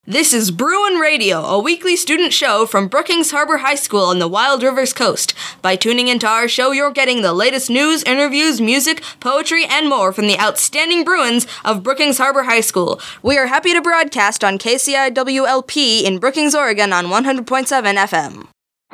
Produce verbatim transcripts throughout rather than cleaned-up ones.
This is Bruin Radio, a weekly student show from Brookings Harbor High School on the Wild Rivers Coast. By tuning into our show, you're getting the latest news, interviews, music, poetry, and more from the outstanding Bruins of Brookings Harbor High School. We are happy to broadcast on K C I W L P in Brookings, Oregon on one hundred point seven F M.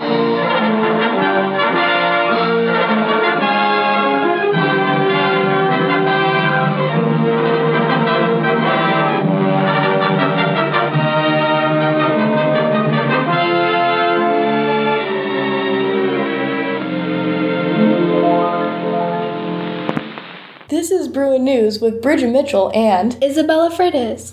This is Bruin News with Bridget Mitchell and Isabella Freitas.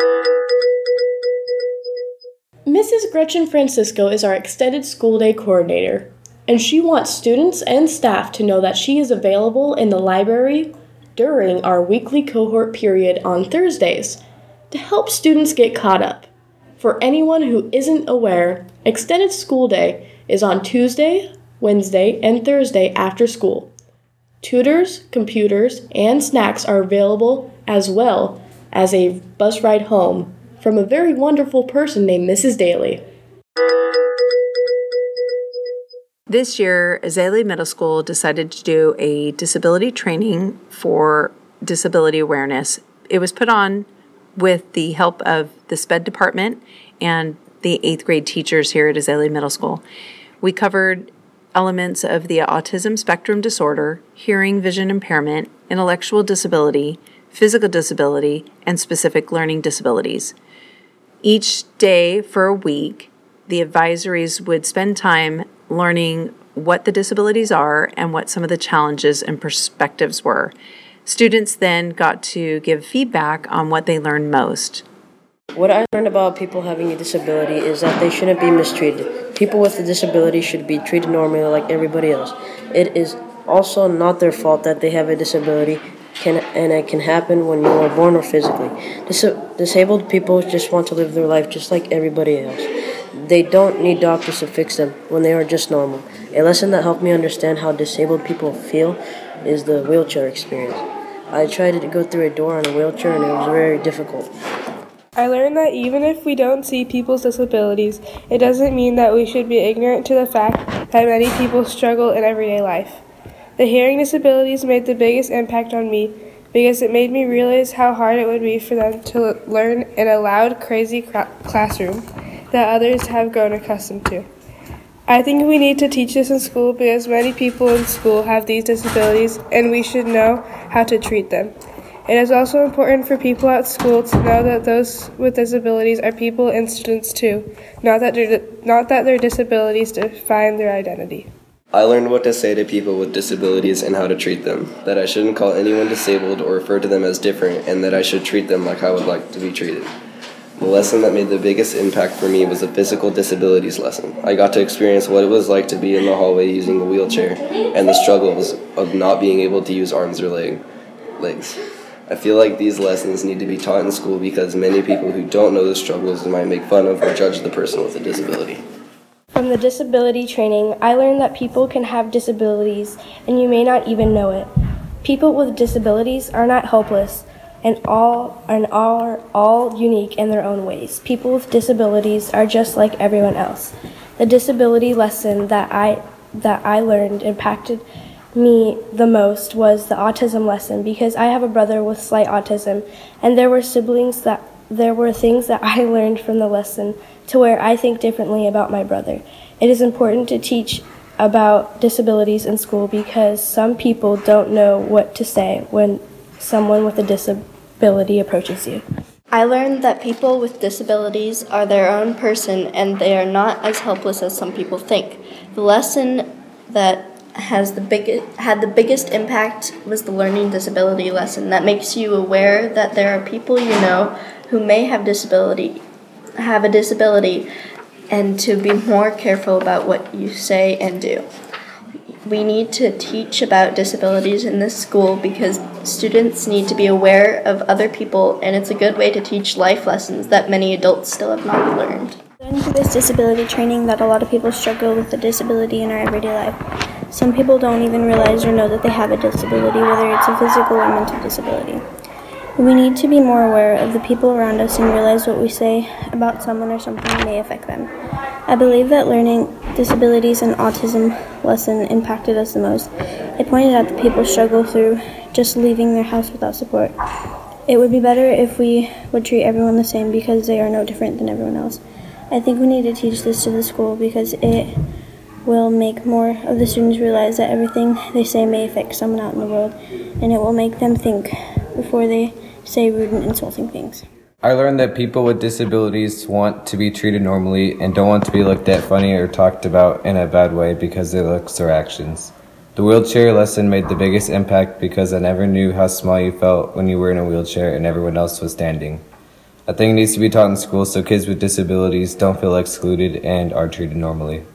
Missus Gretchen Francisco is our extended school day coordinator, and she wants students and staff to know that she is available in the library during our weekly cohort period on Thursdays to help students get caught up. For anyone who isn't aware, extended school day is on Tuesday, Wednesday, and Thursday after school. Tutors, computers, and snacks are available, as well as a bus ride home from a very wonderful person named Missus Daly. This year, Azalea Middle School decided to do a disability training for disability awareness. It was put on with the help of the SPED department and the eighth grade teachers here at Azalea Middle School. We covered elements of the autism spectrum disorder, hearing vision impairment, intellectual disability, physical disability, and specific learning disabilities. Each day for a week, the advisories would spend time learning what the disabilities are and what some of the challenges and perspectives were. Students then got to give feedback on what they learned most. What I learned about people having a disability is that they shouldn't be mistreated. People with a disability should be treated normally like everybody else. It is also not their fault that they have a disability, can, and it can happen when you are born or physically. Dis- disabled people just want to live their life just like everybody else. They don't need doctors to fix them when they are just normal. A lesson that helped me understand how disabled people feel is the wheelchair experience. I tried to go through a door on a wheelchair and it was very difficult. I learned that even if we don't see people's disabilities, it doesn't mean that we should be ignorant to the fact that many people struggle in everyday life. The hearing disabilities made the biggest impact on me because it made me realize how hard it would be for them to learn in a loud, crazy cra- classroom that others have grown accustomed to. I think we need to teach this in school because many people in school have these disabilities and we should know how to treat them. It is also important for people at school to know that those with disabilities are people and students too, not that their, not that their disabilities define their identity. I learned what to say to people with disabilities and how to treat them, that I shouldn't call anyone disabled or refer to them as different, and that I should treat them like I would like to be treated. The lesson that made the biggest impact for me was the physical disabilities lesson. I got to experience what it was like to be in the hallway using a wheelchair and the struggles of not being able to use arms or leg, legs. I feel like these lessons need to be taught in school because many people who don't know the struggles might make fun of or judge the person with a disability. From the disability training, I learned that people can have disabilities and you may not even know it. People with disabilities are not helpless and all and are all unique in their own ways. People with disabilities are just like everyone else. The disability lesson that I that I learned impacted me the most was the autism lesson because I have a brother with slight autism, and there were siblings that there were things that I learned from the lesson to where I think differently about my brother. It is important to teach about disabilities in school because some people don't know what to say when someone with a disability approaches you. I learned that people with disabilities are their own person and they are not as helpless as some people think. The lesson that has the biggest had the biggest impact was the learning disability lesson that makes you aware that there are people you know who may have disability have a disability and to be more careful about what you say and do. We need to teach about disabilities in this school because students need to be aware of other people, and it's a good way to teach life lessons that many adults still have not learned. I learned through this disability training that a lot of people struggle with a disability in our everyday life. Some people don't even realize or know that they have a disability, whether it's a physical or mental disability. We need to be more aware of the people around us and realize what we say about someone or something may affect them. I believe that learning disabilities and autism lesson impacted us the most. It pointed out that people struggle through just leaving their house without support. It would be better if we would treat everyone the same because they are no different than everyone else. I think we need to teach this to the school because it will make more of the students realize that everything they say may affect someone out in the world, and it will make them think before they say rude and insulting things. I learned that people with disabilities want to be treated normally and don't want to be looked at funny or talked about in a bad way because of their looks or actions. The wheelchair lesson made the biggest impact because I never knew how small you felt when you were in a wheelchair and everyone else was standing. I think it needs to be taught in school so kids with disabilities don't feel excluded and are treated normally.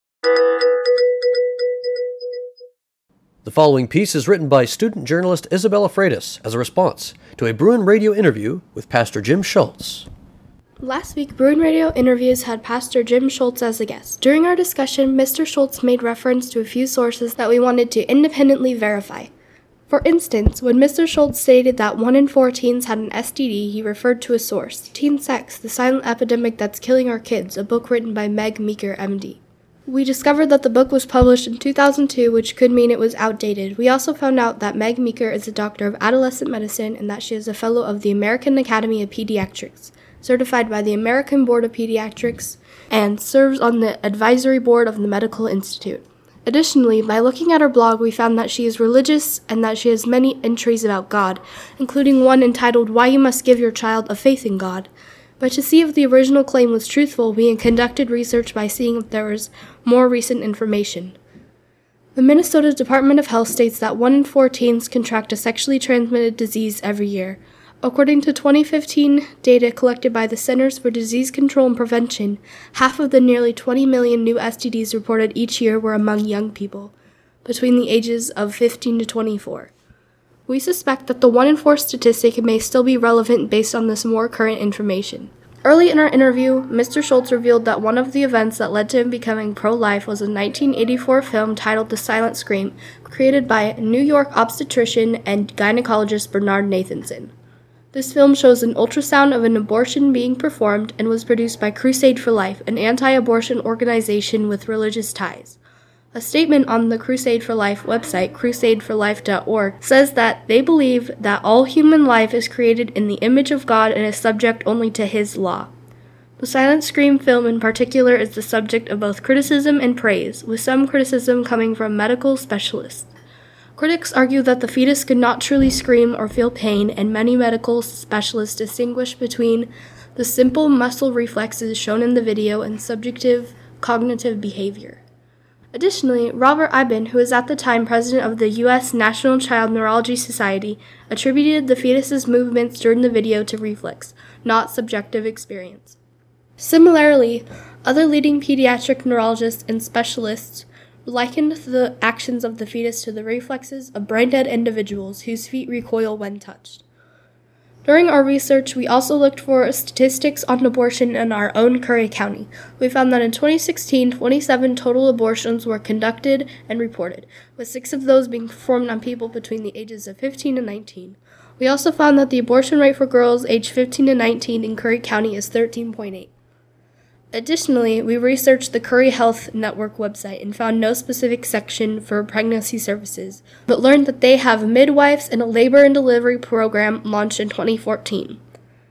The following piece is written by student journalist Isabella Freitas as a response to a Bruin Radio interview with Pastor Jim Schultz. Last week, Bruin Radio Interviews had Pastor Jim Schultz as a guest. During our discussion, Mister Schultz made reference to a few sources that we wanted to independently verify. For instance, when Mister Schultz stated that one in four teens had an S T D, he referred to a source, Teen Sex, the Silent Epidemic That's Killing Our Kids, a book written by Meg Meeker, M D. We discovered that the book was published in two thousand two, which could mean it was outdated. We also found out that Meg Meeker is a doctor of adolescent medicine and that she is a fellow of the American Academy of Pediatrics, certified by the American Board of Pediatrics, and serves on the advisory board of the Medical Institute. Additionally, by looking at her blog, we found that she is religious and that she has many entries about God, including one entitled Why You Must Give Your Child a Faith in God. But to see if the original claim was truthful, we conducted research by seeing if there was more recent information. The Minnesota Department of Health states that one in four teens contract a sexually transmitted disease every year. According to twenty fifteen data collected by the Centers for Disease Control and Prevention, half of the nearly twenty million new S T Ds reported each year were among young people, between the ages of fifteen to twenty-four. We suspect that the one in four statistic may still be relevant based on this more current information. Early in our interview, Mister Schultz revealed that one of the events that led to him becoming pro-life was a nineteen eighty-four film titled The Silent Scream, created by New York obstetrician and gynecologist Bernard Nathanson. This film shows an ultrasound of an abortion being performed and was produced by Crusade for Life, an anti-abortion organization with religious ties. A statement on the Crusade for Life website, crusade for life dot org, says that they believe that all human life is created in the image of God and is subject only to His law. The Silent Scream film in particular is the subject of both criticism and praise, with some criticism coming from medical specialists. Critics argue that the fetus could not truly scream or feel pain, and many medical specialists distinguish between the simple muscle reflexes shown in the video and subjective cognitive behavior. Additionally, Robert Iben, who was at the time president of the U S National Child Neurology Society, attributed the fetus's movements during the video to reflex, not subjective experience. Similarly, other leading pediatric neurologists and specialists likened the actions of the fetus to the reflexes of brain-dead individuals whose feet recoil when touched. During our research, we also looked for statistics on abortion in our own Curry County. We found that in twenty sixteen, twenty-seven total abortions were conducted and reported, with six of those being performed on people between the ages of fifteen and nineteen. We also found that the abortion rate for girls aged fifteen to nineteen in Curry County is thirteen point eight. Additionally, we researched the Curry Health Network website and found no specific section for pregnancy services, but learned that they have midwives and a labor and delivery program launched in twenty fourteen.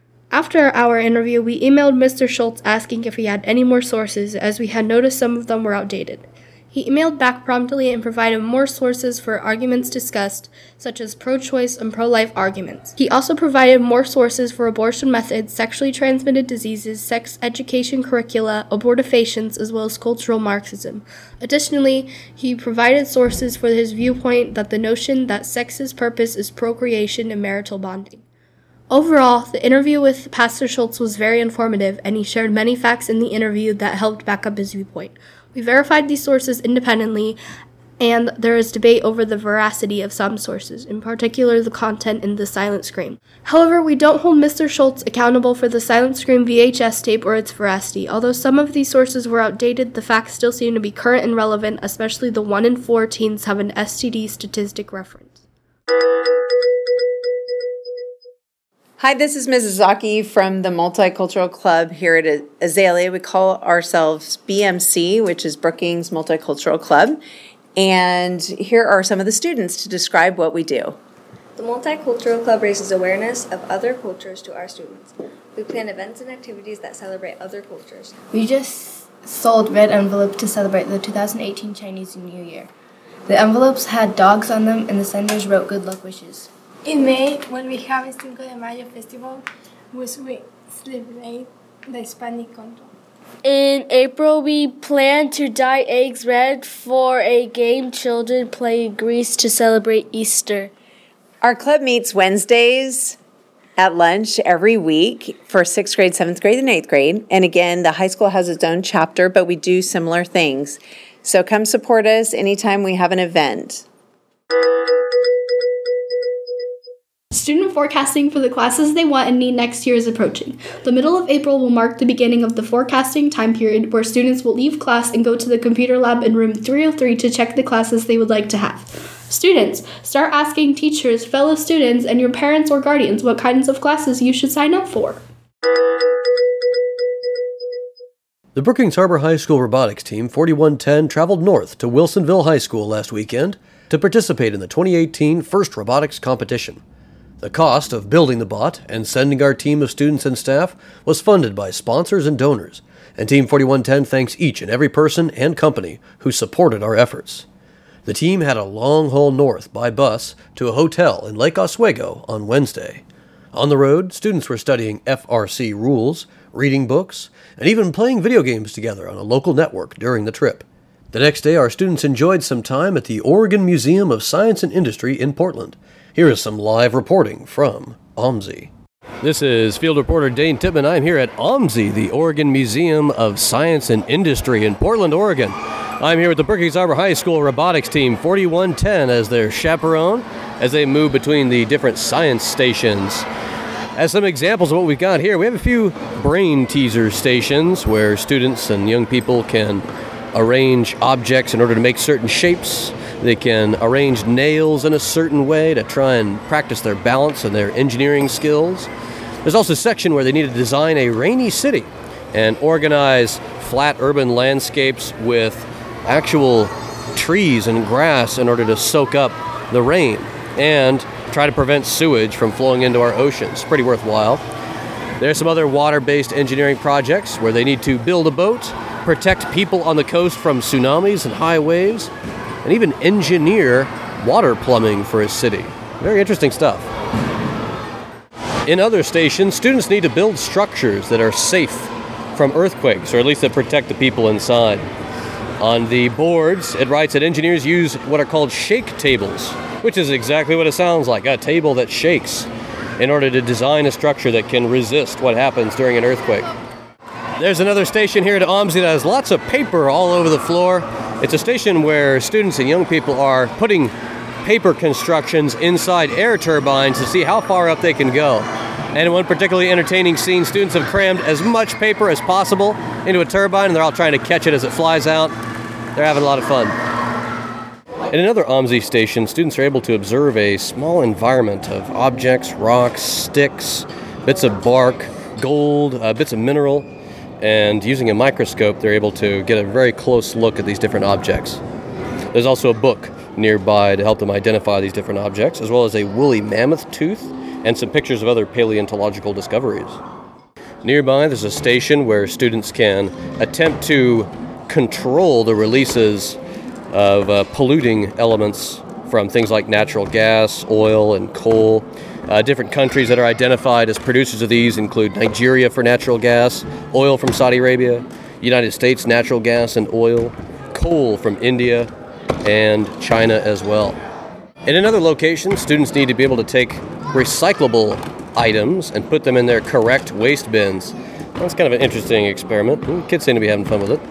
After our interview, we emailed Mister Schultz asking if he had any more sources, as we had noticed some of them were outdated. He emailed back promptly and provided more sources for arguments discussed, such as pro-choice and pro-life arguments. He also provided more sources for abortion methods, sexually transmitted diseases, sex education curricula, abortifacients, as well as cultural Marxism. Additionally, he provided sources for his viewpoint that the notion that sex's purpose is procreation and marital bonding. Overall, the interview with Pastor Schultz was very informative, and he shared many facts in the interview that helped back up his viewpoint. We verified these sources independently, and there is debate over the veracity of some sources, in particular the content in The Silent Scream. However, we don't hold Mister Schultz accountable for the Silent Scream V H S tape or its veracity. Although some of these sources were outdated, the facts still seem to be current and relevant, especially the one in four teens have an S T D statistic reference. Hi, this is Missus Zaki from the Multicultural Club here at Azalea. We call ourselves B M C, which is Brookings Multicultural Club. And here are some of the students to describe what we do. The Multicultural Club raises awareness of other cultures to our students. We plan events and activities that celebrate other cultures. We just sold red envelopes to celebrate the two thousand eighteen Chinese New Year. The envelopes had dogs on them, and the senders wrote good luck wishes. In May, when we have a Cinco de Mayo festival, we celebrate the Hispanic culture. In April, we plan to dye eggs red for a game children play in Greece to celebrate Easter. Our club meets Wednesdays at lunch every week for sixth grade, seventh grade, and eighth grade. And again, the high school has its own chapter, but we do similar things. So come support us anytime we have an event. Student forecasting for the classes they want and need next year is approaching. The middle of April will mark the beginning of the forecasting time period where students will leave class and go to the computer lab in room three oh three to check the classes they would like to have. Students, start asking teachers, fellow students, and your parents or guardians what kinds of classes you should sign up for. The Brookings Harbor High School robotics team forty-one ten traveled north to Wilsonville High School last weekend to participate in the twenty eighteen First Robotics Competition. The cost of building the bot and sending our team of students and staff was funded by sponsors and donors, and Team forty-one ten thanks each and every person and company who supported our efforts. The team had a long haul north by bus to a hotel in Lake Oswego on Wednesday. On the road, students were studying F R C rules, reading books, and even playing video games together on a local network during the trip. The next day, our students enjoyed some time at the Oregon Museum of Science and Industry in Portland. Here is some live reporting from O M S I. This is field reporter Dane Tippman. I'm here at O M S I, the Oregon Museum of Science and Industry in Portland, Oregon. I'm here with the Brookings Harbor High School robotics team forty-one ten as their chaperone as they move between the different science stations. As some examples of what we've got here, we have a few brain teaser stations where students and young people can arrange objects in order to make certain shapes. They can arrange nails in a certain way to try and practice their balance and their engineering skills. There's also a section where they need to design a rainy city and organize flat urban landscapes with actual trees and grass in order to soak up the rain and try to prevent sewage from flowing into our oceans. Pretty worthwhile. There's some other water-based engineering projects where they need to build a boat, protect people on the coast from tsunamis and high waves, and even engineer water plumbing for a city. Very interesting stuff. In other stations, students need to build structures that are safe from earthquakes, or at least that protect the people inside. On the boards, it writes that engineers use what are called shake tables, which is exactly what it sounds like, a table that shakes, in order to design a structure that can resist what happens during an earthquake. There's another station here at O M S I that has lots of paper all over the floor. It's a station where students and young people are putting paper constructions inside air turbines to see how far up they can go. And in one particularly entertaining scene, students have crammed as much paper as possible into a turbine, and they're all trying to catch it as it flies out. They're having a lot of fun. In another O M S I station, students are able to observe a small environment of objects, rocks, sticks, bits of bark, gold, uh, bits of mineral, and using a microscope, they're able to get a very close look at these different objects. There's also a book nearby to help them identify these different objects, as well as a woolly mammoth tooth and some pictures of other paleontological discoveries. Nearby, there's a station where students can attempt to control the releases of uh, polluting elements from things like natural gas, oil, and coal. Uh, different countries that are identified as producers of these include Nigeria for natural gas, oil from Saudi Arabia, United States natural gas and oil, coal from India, and China as well. In another location, students need to be able to take recyclable items and put them in their correct waste bins. That's kind of an interesting experiment. Kids seem to be having fun with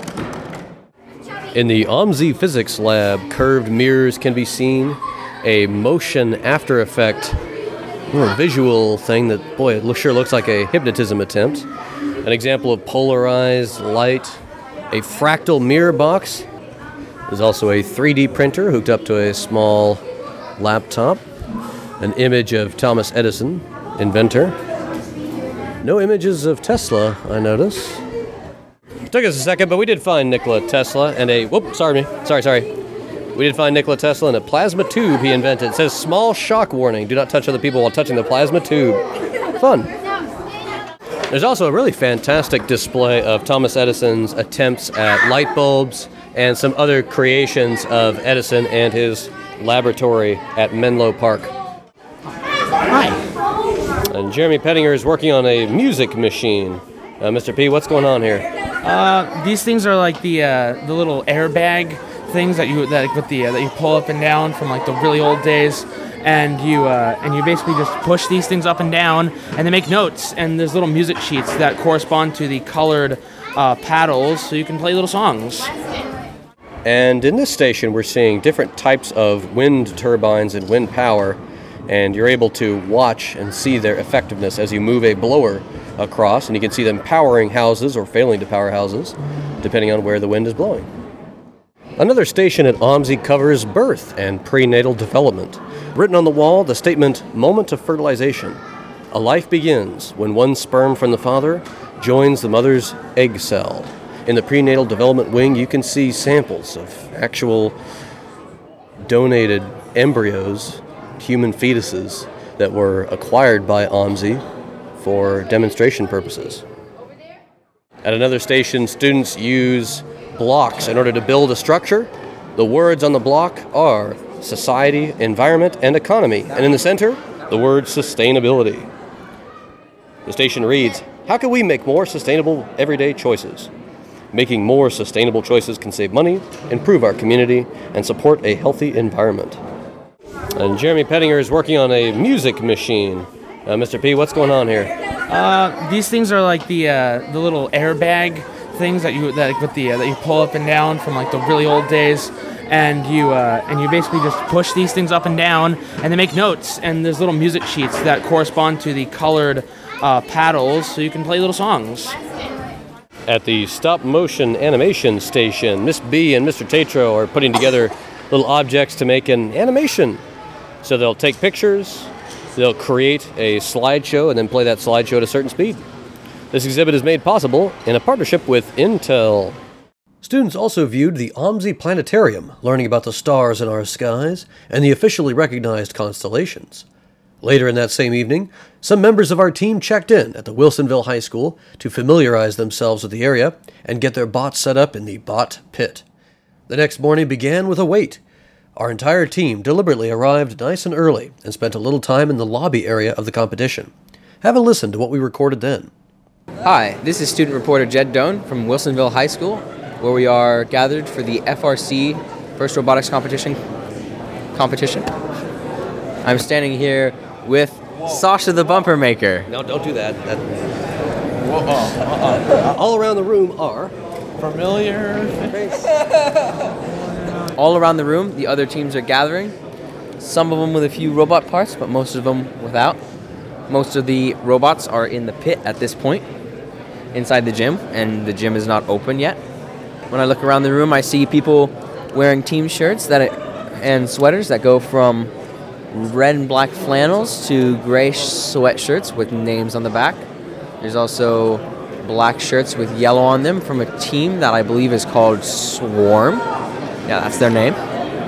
it. In the O M S I physics lab, curved mirrors can be seen, a motion after effect a visual thing that, boy, it sure looks like a hypnotism attempt. An example of polarized light, a fractal mirror box. There's also a three D printer hooked up to a small laptop. An image of Thomas Edison, inventor. No images of Tesla, I notice. It took us a second, but we did find Nikola Tesla and a... Whoop, sorry, sorry, sorry. We did find Nikola Tesla and a plasma tube he invented. It says, small shock warning. Do not touch other people while touching the plasma tube. Fun. There's also a really fantastic display of Thomas Edison's attempts at light bulbs and some other creations of Edison and his laboratory at Menlo Park. Hi. And Jeremy Pettinger is working on a music machine. Uh, Mister P, what's going on here? Uh, these things are like the uh, the little airbag things that you that with the uh, that you pull up and down from like the really old days, and you uh, and you basically just push these things up and down, and they make notes. And there's little music sheets that correspond to the colored uh, paddles, so you can play little songs. And in this station, we're seeing different types of wind turbines and wind power, and you're able to watch and see their effectiveness as you move a blower across, and you can see them powering houses or failing to power houses, depending on where the wind is blowing. Another station at O M S I covers birth and prenatal development. Written on the wall, the statement, moment of fertilization. A life begins when one sperm from the father joins the mother's egg cell. In the prenatal development wing, you can see samples of actual donated embryos, human fetuses, that were acquired by O M S I for demonstration purposes. At another station, students use blocks in order to build a structure. The words on the block are society, environment, and economy. And in the center, the word sustainability. The station reads, how can we make more sustainable everyday choices? Making more sustainable choices can save money, improve our community, and support a healthy environment. And Jeremy Pettinger is working on a music machine. Uh, Mister P, what's going on here? Uh, these things are like the uh, the little airbag things that you that with the uh, that you pull up and down from like the really old days, and you uh, and you basically just push these things up and down, and they make notes. And there's little music sheets that correspond to the colored uh, paddles, so you can play little songs. At the stop-motion animation station, Miss B and Mister Tatro are putting together little objects to make an animation. So they'll take pictures, they'll create a slideshow, and then play that slideshow at a certain speed. This exhibit is made possible in a partnership with Intel. Students also viewed the O M S I Planetarium, learning about the stars in our skies and the officially recognized constellations. Later in that same evening, some members of our team checked in at the Wilsonville High School to familiarize themselves with the area and get their bots set up in the bot pit. The next morning began with a wait. Our entire team deliberately arrived nice and early and spent a little time in the lobby area of the competition. Have a listen to what we recorded then. Hi, this is student reporter Jed Doan from Wilsonville High School, where we are gathered for the F R C First Robotics Competition. Competition. I'm standing here with Sasha the Bumper Maker. No, don't do that. that... Whoa, uh, uh, all around the room are... Familiar face. All around the room, the other teams are gathering. Some of them with a few robot parts, but most of them without. Most of the robots are in the pit at this point, inside the gym, and the gym is not open yet. When I look around the room, I see people wearing team shirts that and sweaters that go from red and black flannels to gray sweatshirts with names on the back. There's also black shirts with yellow on them from a team that I believe is called Swarm. Yeah, that's their name.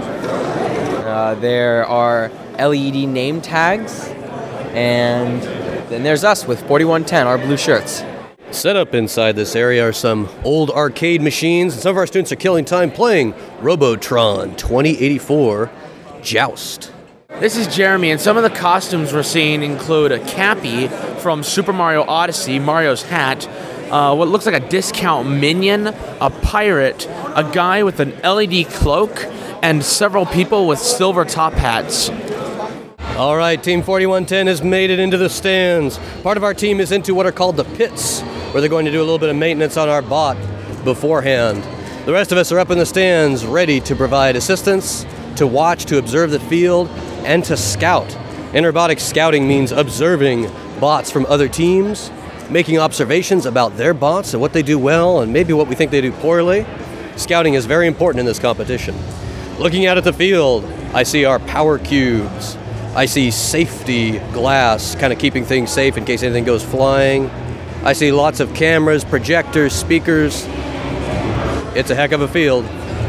Uh, there are L E D name tags, and then there's us with forty-one ten, our blue shirts. Set up inside this area are some old arcade machines, and some of our students are killing time playing Robotron twenty eighty-four Joust. This is Jeremy, and some of the costumes we're seeing include a Cappy from Super Mario Odyssey, Mario's hat, uh, what looks like a discount minion, a pirate, a guy with an L E D cloak, and several people with silver top hats. All right, Team forty-one ten has made it into the stands. Part of our team is into what are called the pits, where they're going to do a little bit of maintenance on our bot beforehand. The rest of us are up in the stands, ready to provide assistance, to watch, to observe the field, and to scout. In robotics, scouting means observing bots from other teams, making observations about their bots and what they do well and maybe what we think they do poorly. Scouting is very important in this competition. Looking out at the field, I see our power cubes. I see safety glass, kind of keeping things safe in case anything goes flying. I see lots of cameras, projectors, speakers. It's a heck of a field.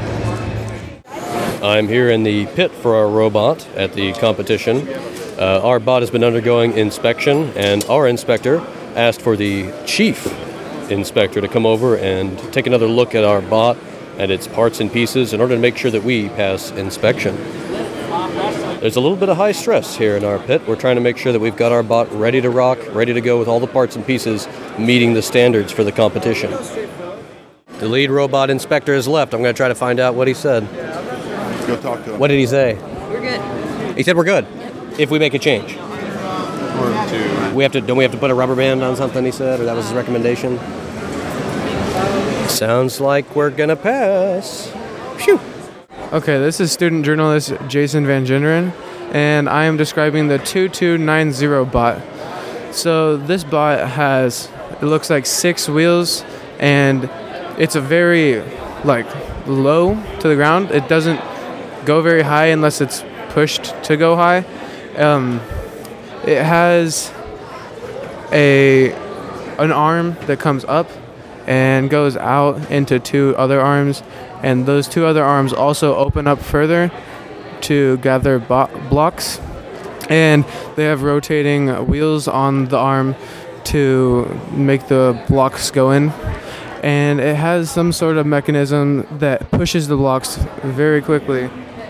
I'm here in the pit for our robot at the competition. Uh, our bot has been undergoing inspection, and our inspector asked for the chief inspector to come over and take another look at our bot and its parts and pieces in order to make sure that we pass inspection. There's a little bit of high stress here in our pit. We're trying to make sure that we've got our bot ready to rock, ready to go with all the parts and pieces meeting the standards for the competition. The lead robot inspector has left. I'm going to try to find out what he said. Go talk to him. What did he say? We're good. He said we're good if we make a change. Or two. We have to. Don't we have to put a rubber band on something? He said, or that was his recommendation. Sounds like we're gonna pass. Phew. Okay, this is student journalist Jason Van Genderen, and I am describing the two two nine zero bot. So this bot has, it looks like six wheels, and it's a very like low to the ground. It doesn't go very high unless it's pushed to go high. Um, it has a an arm that comes up and goes out into two other arms, and those two other arms also open up further to gather bo- blocks, and they have rotating wheels on the arm to make the blocks go in. And it has some sort of mechanism that pushes the blocks very quickly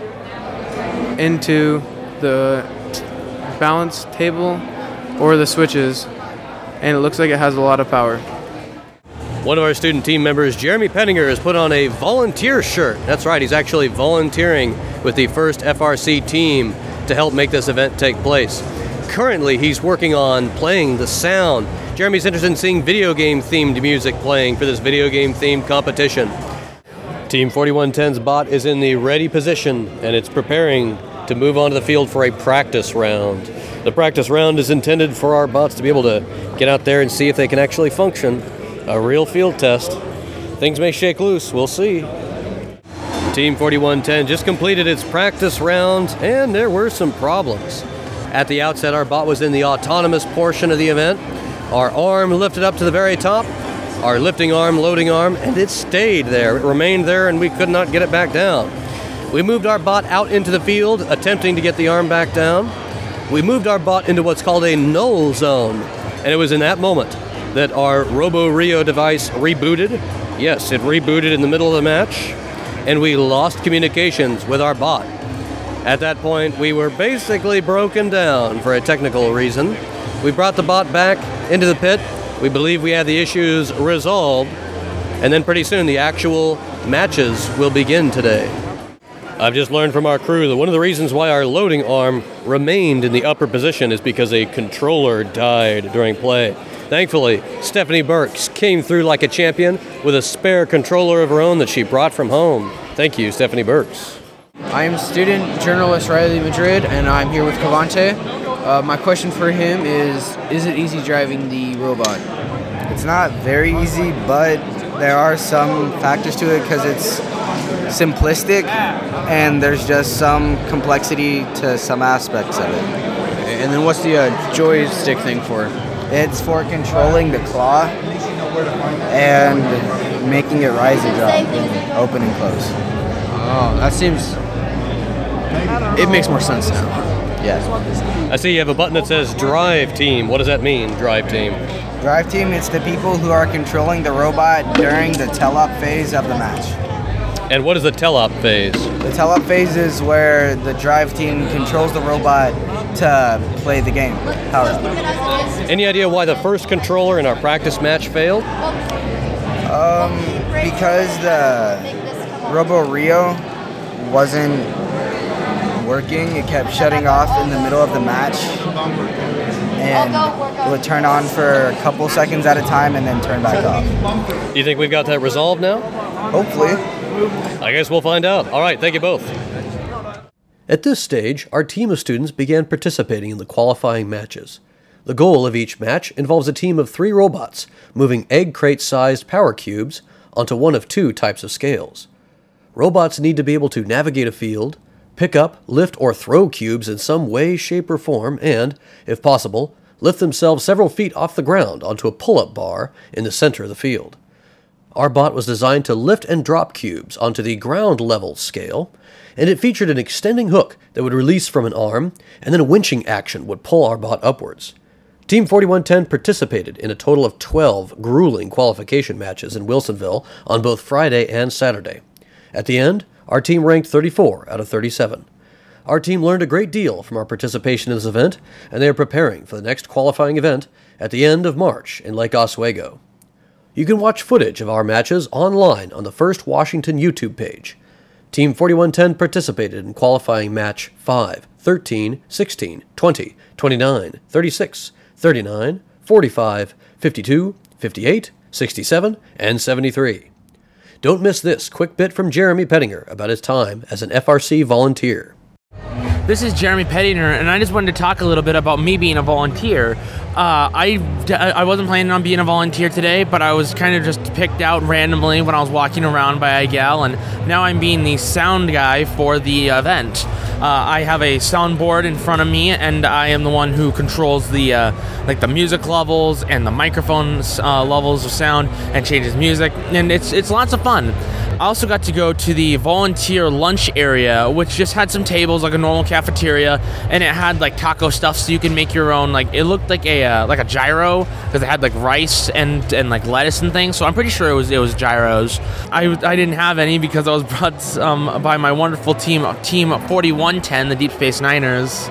into the balance table or the switches, and it looks like it has a lot of power. One of our student team members, Jeremy Penninger, has put on a volunteer shirt. That's right, he's actually volunteering with the first F R C team to help make this event take place. Currently, he's working on playing the sound. Jeremy's interested in seeing video game themed music playing for this video game themed competition. Team forty-one ten's bot is in the ready position, and it's preparing to move onto the field for a practice round. The practice round is intended for our bots to be able to get out there and see if they can actually function. A real field test. Things may shake loose, we'll see. Team forty-one ten just completed its practice round, and there were some problems. At the outset, our bot was in the autonomous portion of the event. Our arm lifted up to the very top, our lifting arm, loading arm, and it stayed there. It remained there, and we could not get it back down. We moved our bot out into the field, attempting to get the arm back down. We moved our bot into what's called a null zone, and it was in that moment that our Robo Rio device rebooted. Yes, it rebooted in the middle of the match, and we lost communications with our bot. At that point, we were basically broken down for a technical reason. We brought the bot back into the pit. We believe we have the issues resolved, and then pretty soon the actual matches will begin today. I've just learned from our crew that one of the reasons why our loading arm remained in the upper position is because a controller died during play. Thankfully, Stephanie Burks came through like a champion with a spare controller of her own that she brought from home. Thank you, Stephanie Burks. I am student journalist Riley Madrid, and I'm here with Cavante. Uh, my question for him is, is it easy driving the robot? It's not very easy, but there are some factors to it because it's simplistic, and there's just some complexity to some aspects of it. And then what's the uh, joystick thing for? It's for controlling the claw and making it rise and drop, open and close. Oh, that seems... It makes more sense now. Yes. I see you have a button that says Drive Team. What does that mean, Drive Team? Drive Team, it's the people who are controlling the robot during the tell-up phase of the match. And what is the tell-up phase? The tell-up phase is where the Drive Team controls the robot to play the game. Power up. Any idea why the first controller in our practice match failed? Um, because the Robo Rio wasn't working. It kept shutting off in the middle of the match, and it would turn on for a couple seconds at a time and then turn back off. Do you think we've got that resolved now? Hopefully. I guess we'll find out. All right, thank you both. At this stage, our team of students began participating in the qualifying matches. The goal of each match involves a team of three robots moving egg crate-sized power cubes onto one of two types of scales. Robots need to be able to navigate a field, pick up, lift, or throw cubes in some way, shape, or form, and, if possible, lift themselves several feet off the ground onto a pull-up bar in the center of the field. Our bot was designed to lift and drop cubes onto the ground level scale, and it featured an extending hook that would release from an arm, and then a winching action would pull our bot upwards. Team forty-one ten participated in a total of twelve grueling qualification matches in Wilsonville on both Friday and Saturday. At the end, our team ranked thirty-four out of thirty-seven. Our team learned a great deal from our participation in this event, and they are preparing for the next qualifying event at the end of March in Lake Oswego. You can watch footage of our matches online on the First Washington YouTube page. Team forty-one ten participated in qualifying match five, thirteen, sixteen, twenty, twenty-nine, thirty-six, thirty-nine, forty-five, fifty-two, fifty-eight, sixty-seven, and seventy-three. Don't miss this quick bit from Jeremy Pettinger about his time as an F R C volunteer. This is Jeremy Pettinger, and I just wanted to talk a little bit about me being a volunteer. Uh, I, I wasn't planning on being a volunteer today, but I was kind of just picked out randomly when I was walking around by I G A L, and now I'm being the sound guy for the event. Uh, I have a soundboard in front of me, and I am the one who controls the uh, like the music levels and the microphones uh, levels of sound and changes music, and it's it's lots of fun. I also got to go to the volunteer lunch area, which just had some tables like a normal cafeteria, and it had like taco stuff, so you can make your own. Like it looked like a uh, like a gyro because it had like rice and and like lettuce and things. So I'm pretty sure it was it was gyros. I I didn't have any because I was brought um, by my wonderful team team forty-one ten, the Deep Space Niners.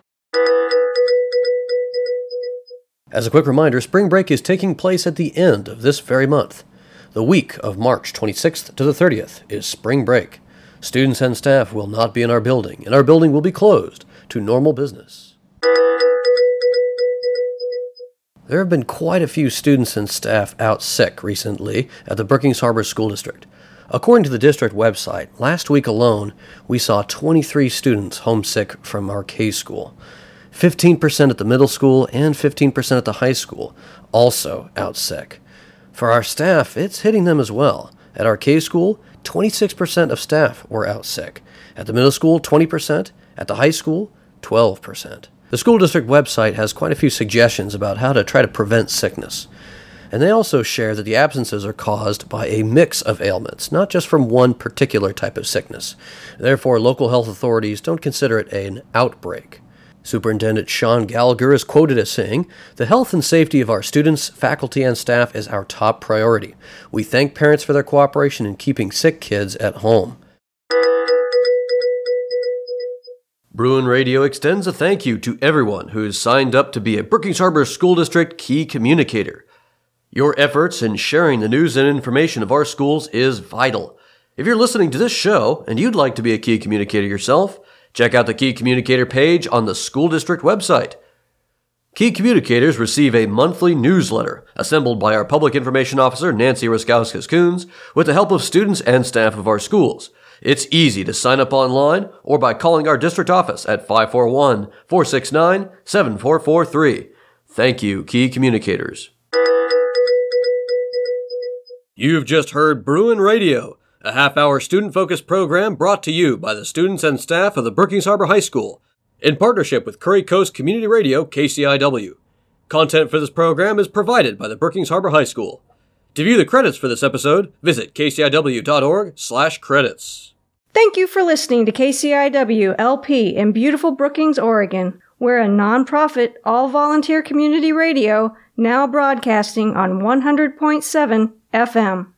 As a quick reminder, spring break is taking place at the end of this very month. The week of March twenty-sixth to the thirtieth is spring break. Students and staff will not be in our building, and our building will be closed to normal business. There have been quite a few students and staff out sick recently at the Brookings Harbor School District. According to the district website, last week alone, we saw twenty-three students homesick from our K school. fifteen percent at the middle school and fifteen percent at the high school, also out sick. For our staff, it's hitting them as well. At our K school, twenty-six percent of staff were out sick. At the middle school, twenty percent. At the high school, twelve percent. The school district website has quite a few suggestions about how to try to prevent sickness. And they also share that the absences are caused by a mix of ailments, not just from one particular type of sickness. Therefore, local health authorities don't consider it an outbreak. Superintendent Sean Gallagher is quoted as saying, "The health and safety of our students, faculty, and staff is our top priority. We thank parents for their cooperation in keeping sick kids at home." Bruin Radio extends a thank you to everyone who has signed up to be a Brookings Harbor School District Key Communicator. Your efforts in sharing the news and information of our schools is vital. If you're listening to this show and you'd like to be a Key Communicator yourself, check out the Key Communicator page on the school district website. Key Communicators receive a monthly newsletter assembled by our Public Information Officer, Nancy Raskauskas-Coons, with the help of students and staff of our schools. It's easy to sign up online or by calling our district office at five four one, four six nine, seven four four three. Thank you, Key Communicators. You've just heard Bruin Radio, a half-hour student-focused program brought to you by the students and staff of the Brookings Harbor High School, in partnership with Curry Coast Community Radio, K C I W. Content for this program is provided by the Brookings Harbor High School. To view the credits for this episode, visit k c i w dot org slash credits. Thank you for listening to K C I W L P in beautiful Brookings, Oregon. We're a non-profit, all-volunteer community radio, now broadcasting on one hundred point seven F M.